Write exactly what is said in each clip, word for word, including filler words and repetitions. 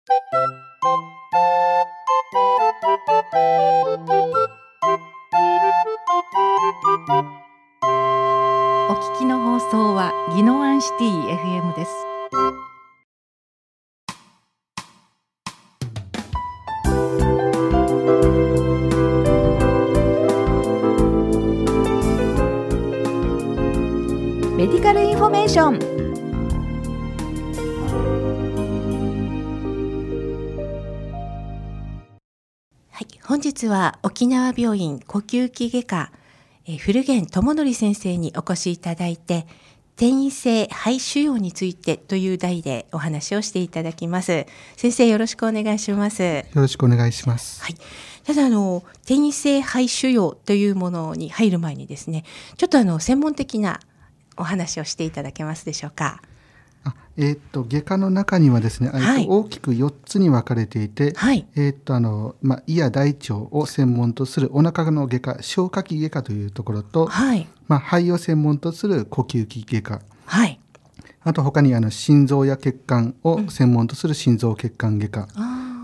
お聞きの放送は宜野湾シティ エフエム です。メディカルインフォメーション。はい、本日は沖縄病院呼吸器外科え古源智則先生にお越しいただいて、転移性肺腫瘍についてという題でお話をしていただきます。先生、よろしくお願いします。よろしくお願いします。 はい、ただあの転移性肺腫瘍というものに入る前にですね、ちょっとあの専門的なお話をしていただけますでしょうか。 あえー、と外科の中にはですね、はい、大きくよっつに分かれていて、はい、えーとあのまあ、胃や大腸を専門とするお腹の外科、消化器外科というところと、はい、まあ、肺を専門とする呼吸器外科、はい、あと他にあの心臓や血管を専門とする心臓血管外科、うん、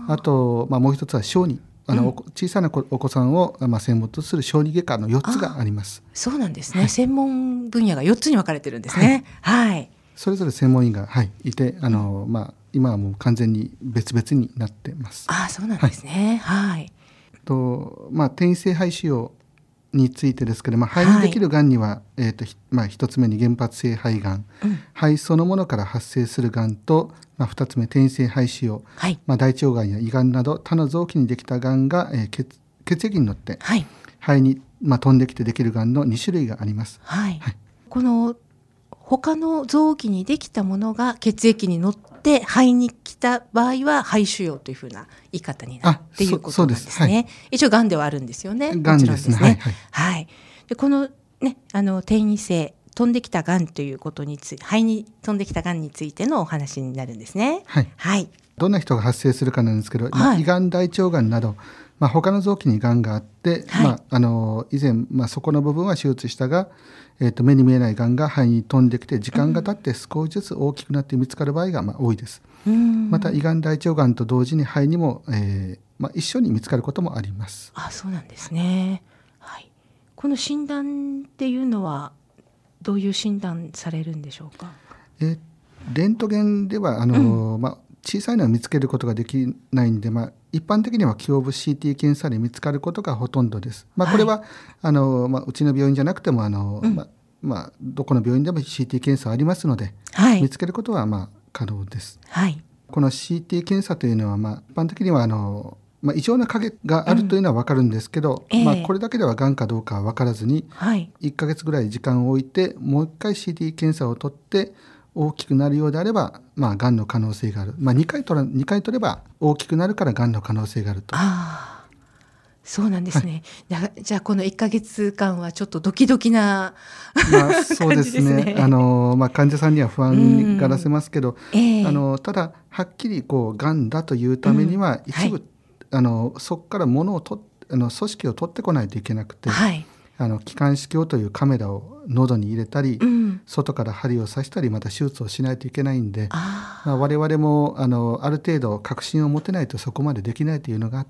あ, あと、まあ、もう一つは小児、あの、うん、小さなお子さんを、まあ、専門とする小児外科のよっつがあります。 そうなんですね、はい、専門分野がよっつに分かれてるんですね。はい、はい、 それぞれ専門医が、はい、いて、あの、まあ、今はもう完全に別々になっています。 ああ、そうなんですね。はい、はい、 とまあ、転移性肺腫瘍についてですけど、まあ、肺にできるがんには、はい、えーとまあ、ひとつめに原発性肺がん、うん、肺そのものから発生するがんと、まあ、ふたつめ転移性肺腫瘍、はい、まあ、大腸がんや胃がんなど他の臓器にできたがんが、えー、血, 血液に乗って、はい、肺に、まあ、飛んできてできるがんのにしゅるいがあります。はいはい、 この他の臓器にできたものが血液に乗って肺に来た場合は肺腫瘍というふうな言い方になるっていうことなんですね。はい、一応がんではあるんですよね。 がんですね。はいはいはい、でこのね、あの転移性飛んできたがんということについて、肺に飛んできたがんについてのお話になるんですね。はい、はい、どんな人が発生するかなんですけど、まあ、胃がん、大腸がんなど、まあ、他の臓器にがんがあって、はい、まあ、あの以前、まあ、そこの部分は手術したが、えー、と目に見えないがんが肺に飛んできて時間が経って少しずつ大きくなって見つかる場合がまあ多いです。うん、また胃がん、大腸がんと同時に肺にも、えーまあ、一緒に見つかることもあります。 あ、そうなんですね。はい、この診断っていうのはどういう診断されるんでしょうか。 えー、レントゲンではあの、うん、まあ、小さいのは見つけることができないんで、まあ、一般的には胸部 シーティー 検査で見つかることがほとんどです。まあ、これは、はい、あのまあ、うちの病院じゃなくてもあの、うん、まあまあ、どこの病院でも シーティー 検査ありますので、はい、見つけることはまあ可能です。はい、この シーティー 検査というのは、まあ、一般的にはあの、まあ、異常な影があるというのは分かるんですけど、うん、まあ、これだけではがんかどうかは分からずに、はい、いっかげつぐらい時間を置いてもう一回 シーティー 検査を取って大きくなるようであれば、まあ、がんの可能性がある、まあ、2回取ら、にかい取れば大きくなるからがんの可能性があると。 あ、そうなんですね。はい、じゃあこのいっかげつかんはちょっとドキドキな、 まあ、そうですね。あの、まあ、患者さんには不安がらせますけど、えー、あのただはっきりこうがんだというためには、うん、一部、はい、あのそこから物を取あの組織を取ってこないといけなくて、はい、あの気管支鏡というカメラを喉に入れたり、うん、外から針を刺したりまた手術をしないといけないんで、あ、まあ、我々も あのある程度確信を持てないとそこまでできないというのがあって、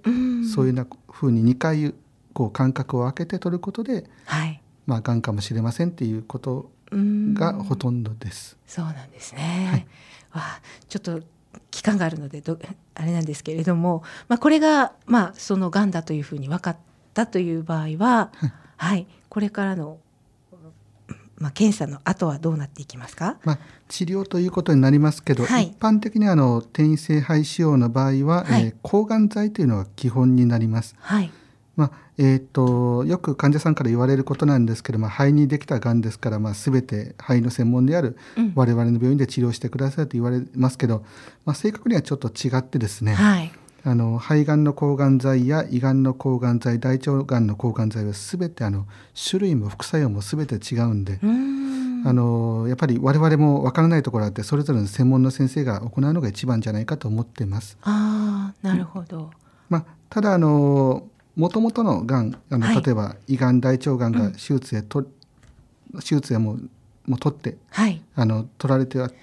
うん、そういうふうににかいこう間隔を空けて取ることで、はい、まあ、がんかもしれませんっていうことがほとんどです。 そうなんですね。はい、わあ、ちょっと期間があるのでどあれなんですけれども、まあ、これが、まあ、そのがんだというふうに分かったという場合は、はいはい、これからの、まあ、検査の後はどうなっていきますか。 まあ、治療ということになりますけど、はい、一般的にあの転移性肺腫瘍の場合は、はい、えー、抗がん剤というのが基本になります。はい、まあえー、とよく患者さんから言われることなんですけど、まあ、肺にできたがんですから、まあ、全て肺の専門である我々の病院で治療してくださいと言われますけど、まあ、正確にはちょっと違ってですね、はい、あの肺がんの抗がん剤や胃がんの抗がん剤、大腸がんの抗がん剤は全てあの種類も副作用も全て違うんで、うーん、あのやっぱり我々も分からないところがあって、それぞれの専門の先生が行うのが一番じゃないかと思っています。 あ、なるほど。 まあ、ただあのもともとのがん、あの、はい、例えば胃がん、大腸がんが手術へと、うん、手術へももう取って、はい、あの取られてあって、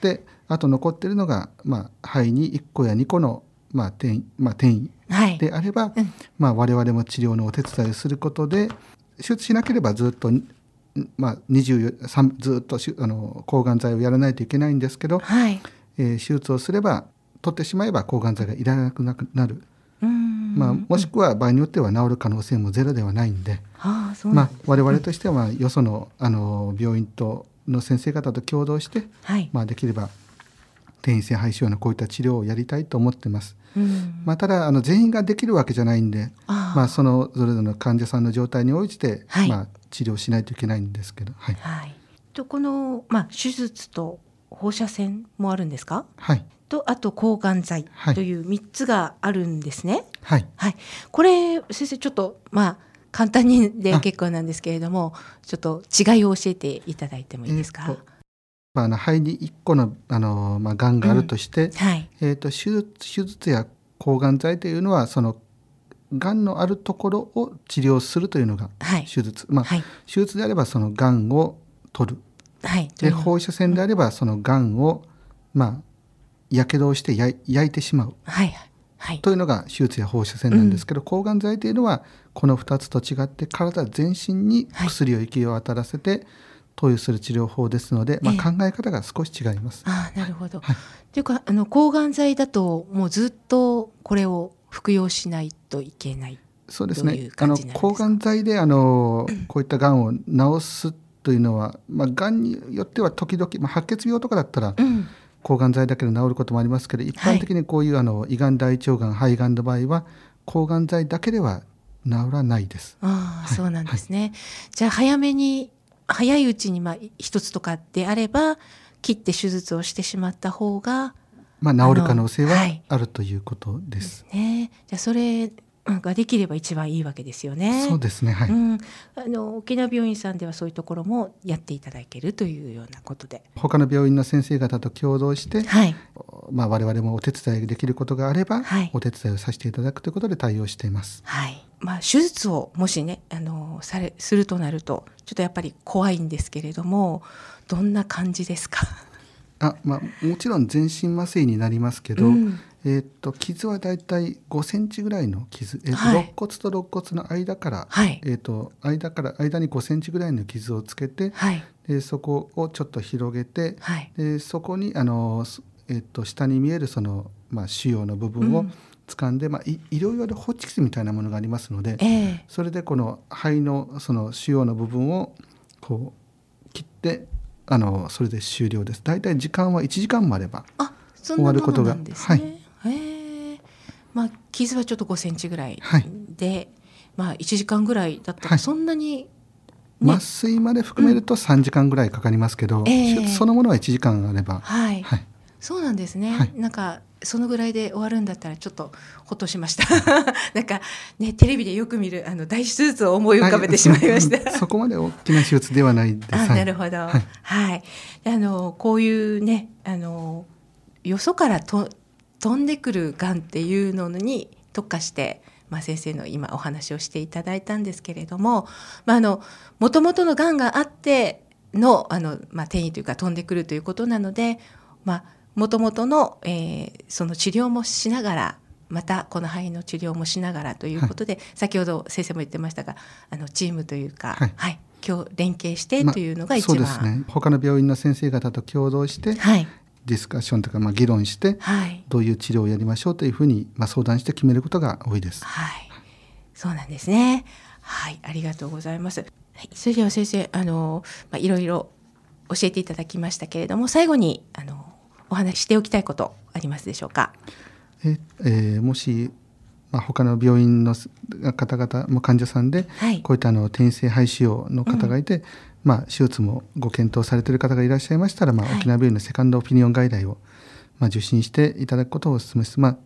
あと残っているのが、まあ、肺にいっこやにこの、まあ転まあ、転移であれば、はいうんまあ、我々も治療のお手伝いをすることで手術しなければずっと、まあ、にじゅうよさんずっとあの抗がん剤をやらないといけないんですけど、はいえー、手術をすれば取ってしまえば抗がん剤がいらなくなる。うんまあ、もしくは場合によっては治る可能性もゼロではないんで、はあそうなんですねまあ、我々としてはよその、あの病院との先生方と共同して、はいまあ、できれば転移性肺腫瘍のこういった治療をやりたいと思ってます。うんまあ、ただあの全員ができるわけじゃないんであ、まあ、そのそれぞれの患者さんの状態に応じて、はいまあ、治療しないといけないんですけど、はいはい、 とこの、まあ、手術と放射線もあるんですか？ はいとあと抗がん剤というみっつがあるんですね。 はい、はい、 これ先生ちょっとまあ簡単にで結構なんですけれどもちょっと違いを教えていただいてもいいですか？えーまあ、あの肺にいっこの、あの、まあ、がんがあるとして、うんはいえー、と手術、手術や抗がん剤というのはそのがんのあるところを治療するというのが手術、はいまあはい、手術であればそのがんを取る、はい、で放射線であればそのがんを、まあ、やけどをしてや焼いてしまう、はいはい、というのが手術や放射線なんですけど、うん、抗がん剤というのはこのふたつと違って体全身に薬を行き渡らせて、はい投与する治療法ですので、まあ、考え方が少し違います。 えー、あなるほど、はい、というかあの抗がん剤だともうずっとこれを服用しないといけないそうですねあの抗がん剤であのこういったがんを治すというのは、まあ、がんによっては時々、まあ、白血病とかだったら、うん抗がん剤だけで治ることもありますけど一般的にこういうあの胃がん大腸がん肺がんの場合は抗がん剤だけでは治らないです。 あ、はい、そうなんですね、はい、じゃあ早めに早いうちにまあ一つとかであれば切って手術をしてしまった方が、 まあ、治る可能性はあるということです。 ですね、じゃあそれができれば一番いいわけですよね。 そうですね、はい、うん、 あの沖縄病院さんではそういうところもやっていただけるというようなことで他の病院の先生方と共同して、はいまあ、我々もお手伝いができることがあれば、はい、お手伝いをさせていただくということで対応しています。 はいまあ、手術をもしねあのされするとなるとちょっとやっぱり怖いんですけれどもどんな感じですか？ あ、まあ、もちろん全身麻酔になりますけど、うんえー、と傷はだいたいごセンチぐらいの傷、えーとはい、肋骨と肋骨の間から、はいえー、と 間から間にごセンチぐらいの傷をつけて、はい、でそこをちょっと広げて、はい、でそこにあの、えー、と下に見えるその、まあ、腫瘍の部分を掴んで、うんまあ、医療用でホチキスみたいなものがありますので、えー、それでこの肺のその腫瘍の部分をこう切ってあのそれで終了です。だいたい時間はいちじかんもあれば終わることが。 はいへーまあ、傷はちょっとごセンチぐらいで、はいまあ、いちじかんぐらいだったらそんなに、 ねはい、麻酔まで含めるとさんじかんぐらいかかりますけど、うんえー、手術そのものはいちじかんあれば、 はいはい、そうなんですね、はい、なんかそのぐらいで終わるんだったらちょっとほっとしましたなんか、ね、テレビでよく見るあの大手術を思い浮かべてしまいました、 はい、そこまで大きな手術ではないです。 あなるほど、はいはい、あのこういうねあのよそからと飛んでくるがんっていうのに特化して、まあ、先生の今お話をしていただいたんですけれども、まあ、あの元々のがんがあっての、あの、まあ、転移というか飛んでくるということなので、まあ、元々の、えー、その治療もしながらまたこの肺の治療もしながらということで、はい、先ほど先生も言ってましたがあのチームというか、はいはい、今日連携してというのが一番、 まあ、そうですね他の病院の先生方と共同して、はいディスカッションというか、まあ、議論して、はい、どういう治療をやりましょうというふうに、まあ、相談して決めることが多いです。 はい、そうなんですね。はい、ありがとうございます。はい、それでは先生、あの、まあ、いろいろ教えていただきましたけれども、最後にあのお話ししておきたいことありますでしょうか？ え、えー、もし、まあ、他の病院の方々も患者さんで、はい、こういったあの転移性肺腫瘍の方がいて、うんまあ、手術もご検討されている方がいらっしゃいましたら、まあ、沖縄病院のセカンドオピニオン外来を、まあ、受診していただくことをお勧めします。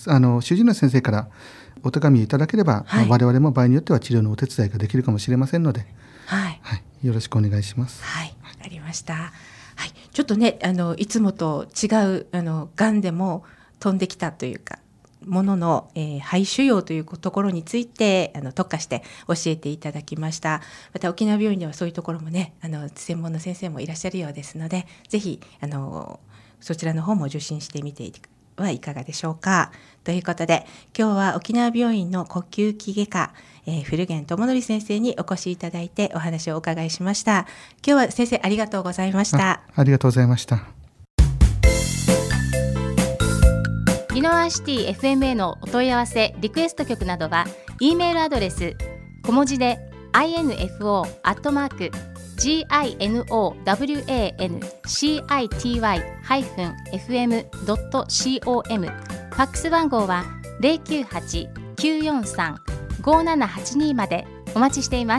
あの主治医の先生からお手紙をいただければ、はいまあ、我々も場合によっては治療のお手伝いができるかもしれませんので、はいはい、よろしくお願いします。 はい、わかりました。はい、ちょっとねあのいつもと違うあのがんでも飛んできたというかものの、えー、肺腫瘍というところについてあの特化して教えていただきました。また沖縄病院ではそういうところもねあの専門の先生もいらっしゃるようですのでぜひあのそちらの方も受診してみてはいかがでしょうか。ということで今日は沖縄病院の呼吸器外科、えー、古源智則先生にお越しいただいてお話をお伺いしました。今日は先生ありがとうございました。 あ, ありがとうございました。 宜野湾シティ エフエム へのお問い合わせリクエスト曲などは E メールアドレス小文字で インフォ アットマーク ジンワン シティ ハイフン エフエム ドット コム ファックス番号は ゼロきゅうはち きゅうよんさん ごななはちに までお待ちしています。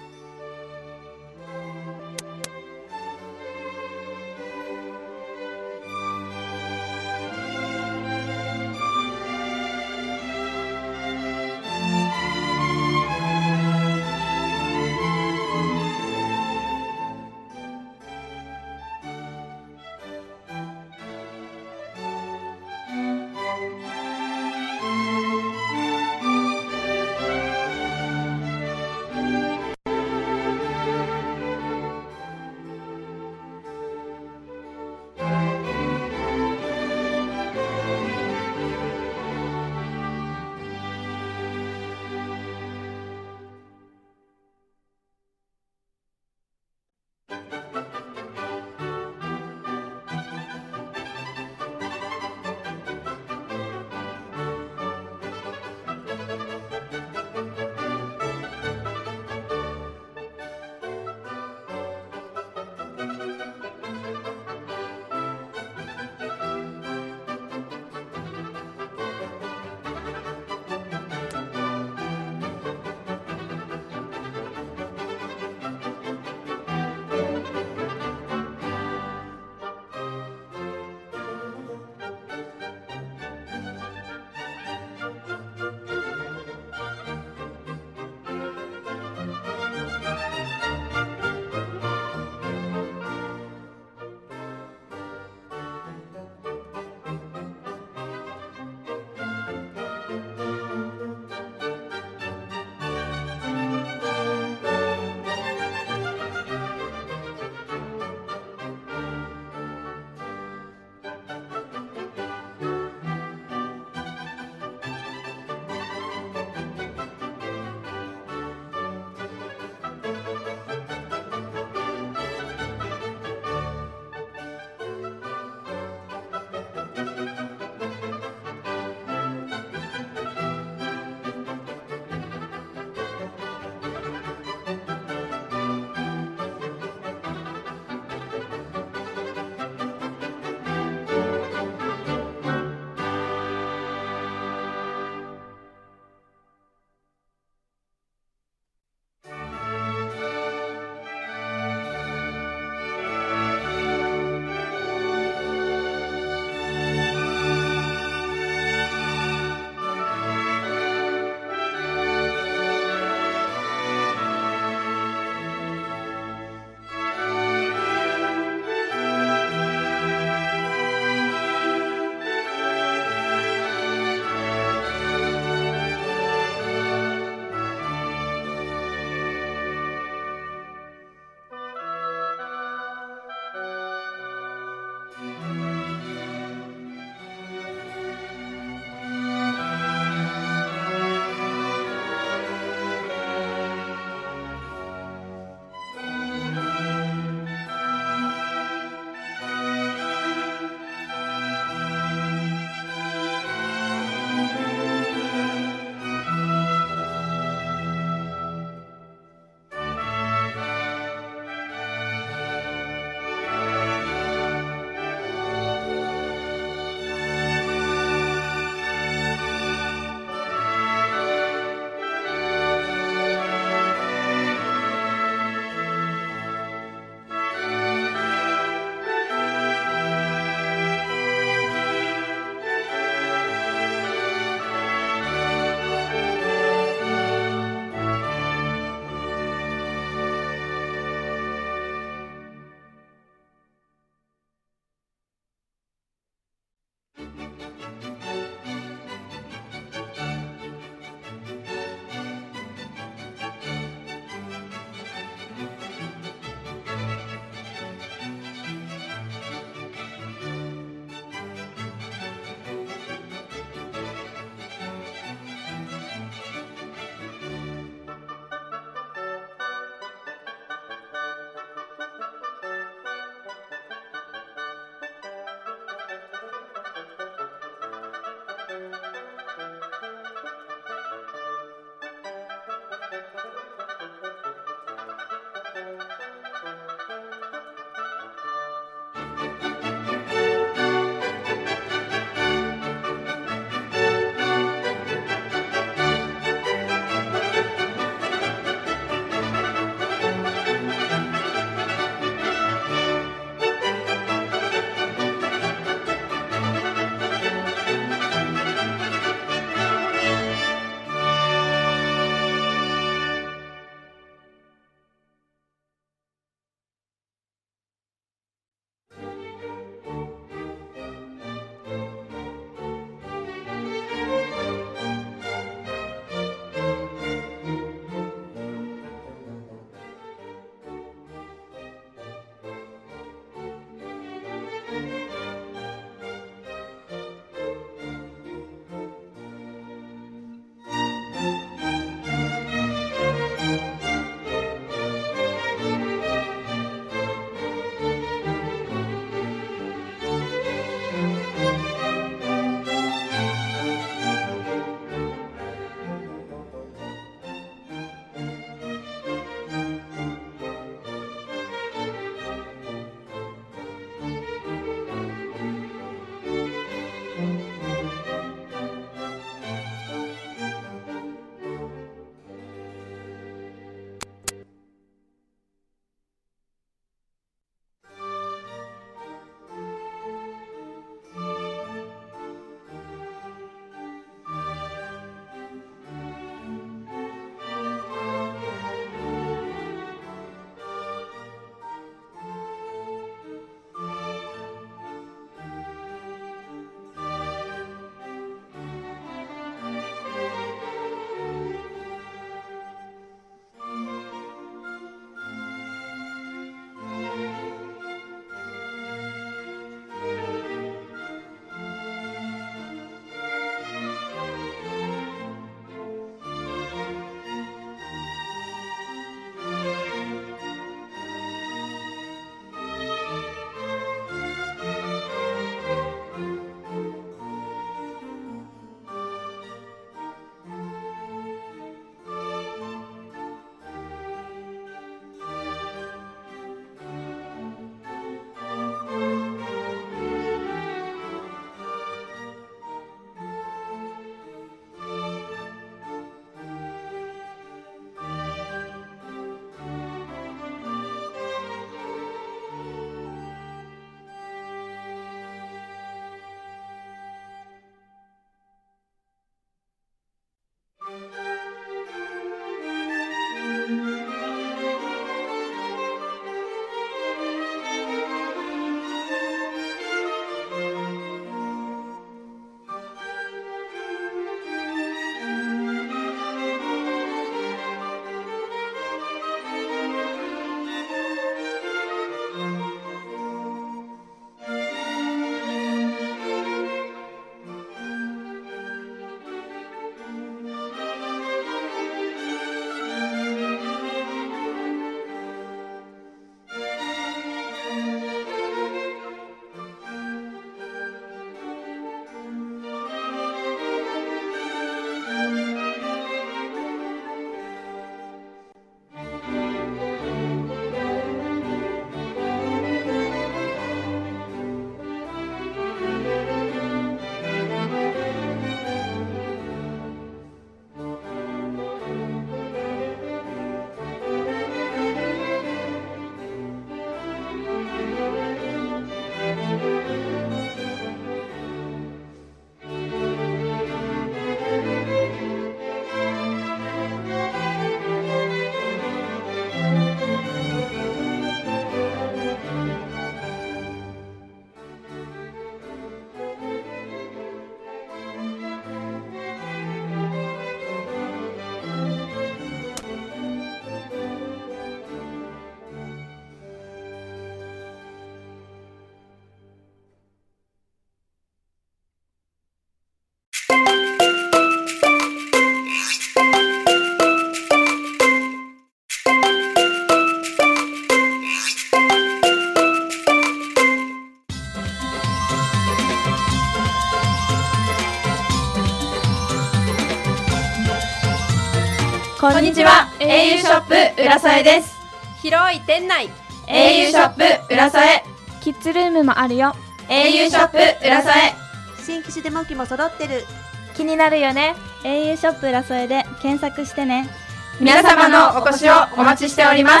こんにちは、 エーユー ショップ浦添です。 広い店内、 エーユー ショップ浦添。 キッズルームもあるよ、 エーユー ショップ浦添。 新機種デモ機も揃ってる。 気になるよね。 エーユー ショップ浦添で検索してね。 皆様のお越しをお待ちしております。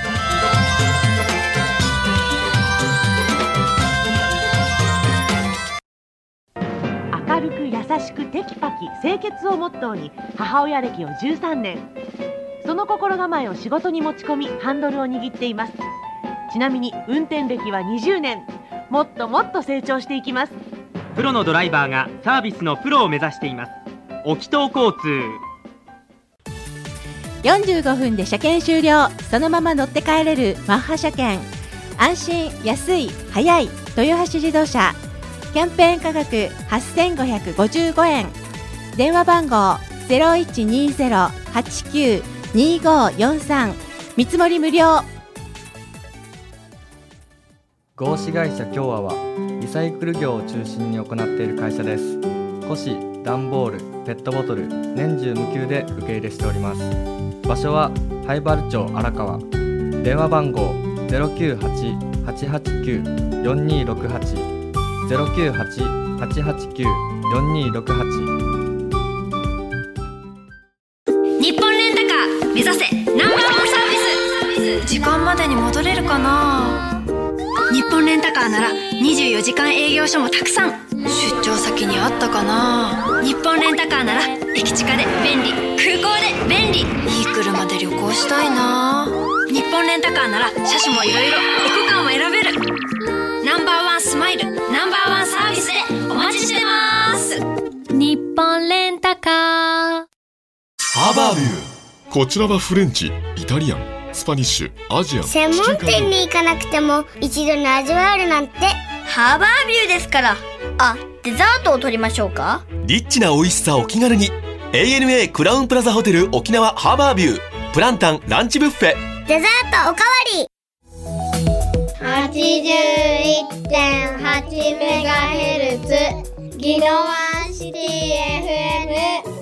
明るく優しくテキパキ清潔をモットーに母親歴をじゅうさんねん、その心構えを仕事に持ち込みハンドルを握っています。ちなみに運転歴はにじゅうねん。もっともっと成長していきます。 プロのドライバーがサービスのプロを目指しています。沖東交通。 よんじゅうごふんで車検終了。そのまま乗って帰れるマッハ車検。安心、安い、早い。豊橋自動車。キャンペーン価格はっせんごひゃくごじゅうごえん。電話番号 ゼロいちにゼロ はちきゅう にごよんさん。見積もり無料。 合資会社共和はリサイクル業を中心に行っている会社です。古紙、段ボール、ペットボトル、年中無休で受け入れしております。場所は灰原町荒川。電話番号 ゼロきゅうはち はちはちきゅう よんにろくはち ゼロきゅうはち はちはちきゅう よんにろくはち。 日本レンタカー目指せナンバーワンサービス。時間までに戻れるかな。日本レンタカーならにじゅうよじかん営業所もたくさん。出張先にあったかな。日本レンタカーなら駅近で便利、空港で便利。いい車で旅行したいな。日本レンタカーなら車種もいろいろ、エコカーも選べる。ナンバーワンスマイル、ナンバーワンサービスでお待ちしてます。 日本レンタカー。 ハーバービュー。こちらはフレンチ、イタリアン、スパニッシュ、アジアン。 専門店に行かなくても一度に味わえるなんてハーバービューですから。あ、デザートを取りましょうか。 リッチな美味しさお気軽に。 エーエヌエー クラウンプラザホテル沖縄ハーバービュー。プランタンランチブッフェ。 デザートおかわり。はちじゅういってんはちメガヘルツ ギノワンシティ エフエム